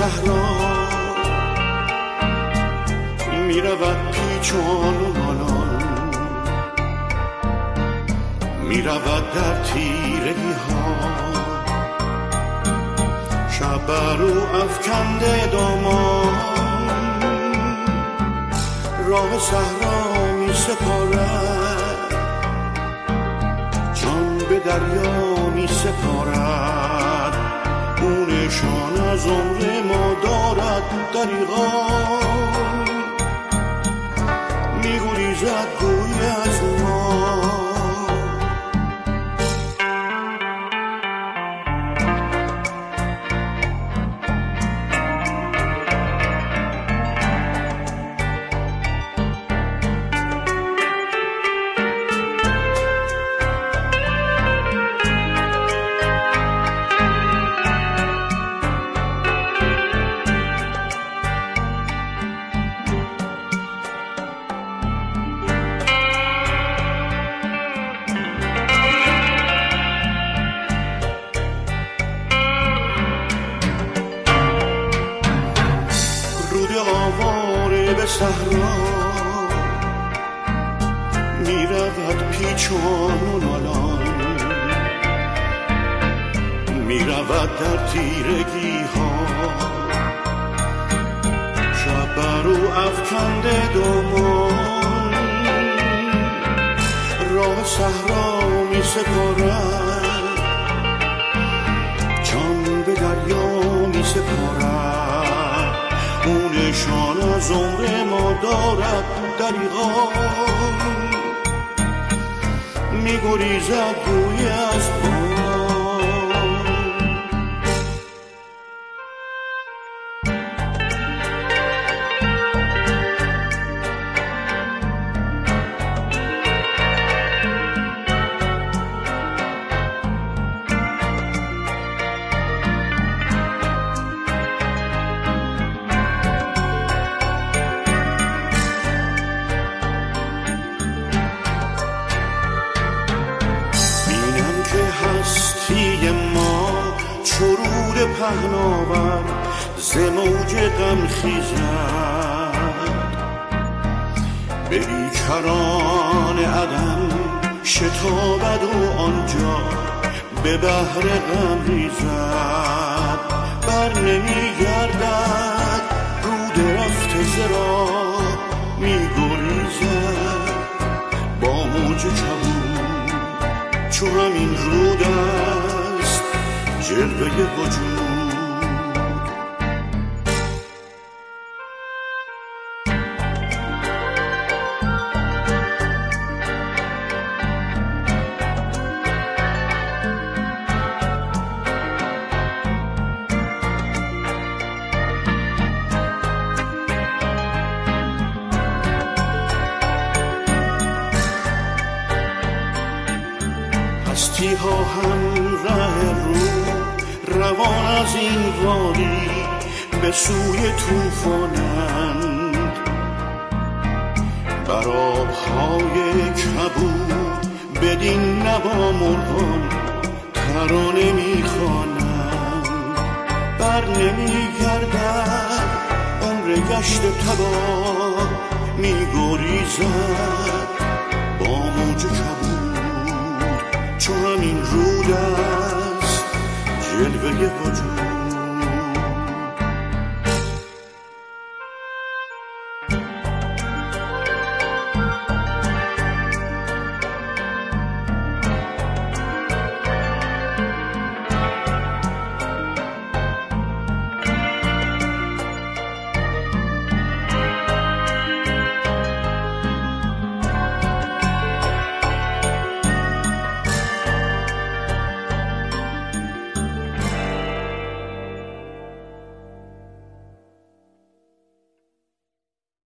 صحرا می رود پیچان و مالان، می رود در تیرگی ها، شب بر او افکنده دامان، راه صحرا می سپارد، جان به دریا می سپارد، او نشان از عمر ما دارد دریغا، می گریزد گوی از ما. آواره به صحرا می رود پیچان و نالان، می رود در تیرگی ها، شب بر او افکنده دامان، راه صحرا می سپارد، جان به دریا می سپارد، او نشان از عمر ما دارد دریغا، می گریزد گوی از ما. هستی ما چرود پهناور ز موج غم خیزد، به بیکران عدم شتابد و آنجا به بحر غم ریزد، بر نمی گردد رود رفته زرا، می گریزد با موج کبود، چو همین رود است جلوه وجود. هستی ها هم ره رو روان از این وادی به سوی طوفانند، بر آبهای کبود بدین نوا مرغان ترانه میخوانند، بر نمی گردد عمر گشت تباه، می گریزد